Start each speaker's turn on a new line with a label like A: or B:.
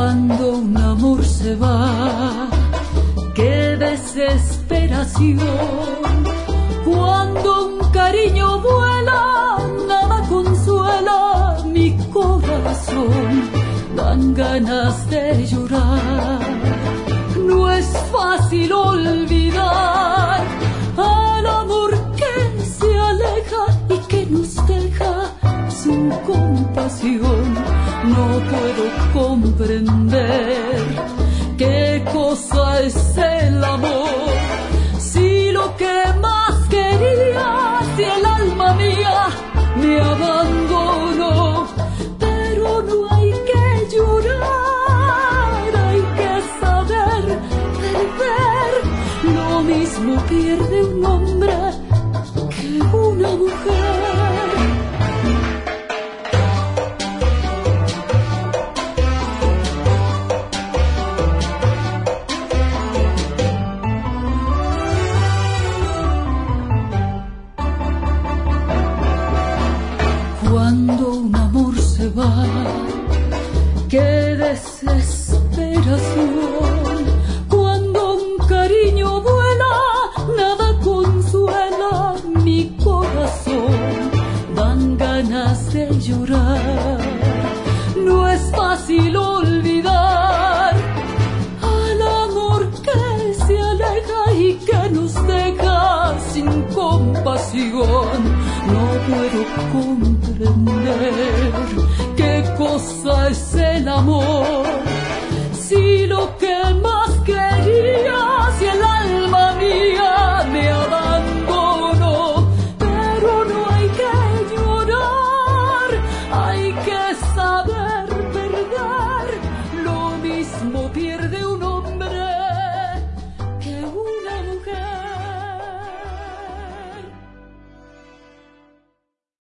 A: Cuando un amor se va, qué desesperación. Cuando un cariño vuela, nada consuela mi corazón. Dan ganas de llorar. No es fácil olvidar al amor que se aleja y que nos deja sin compasión. No puedo comprender qué cosa es el amor. Si lo que más quería, si el alma mía me abandonó. Pero no hay que llorar, hay que saber perder. Lo mismo pierde un hombre que una mujer. Cuando un amor se va, qué desesperación. Cuando un cariño vuela, nada consuela mi corazón. Dan ganas de llorar. No es fácil olvidar al amor que se aleja y que nos deja sin compasión. No puedo comprender qué cosa es el amor. Si lo que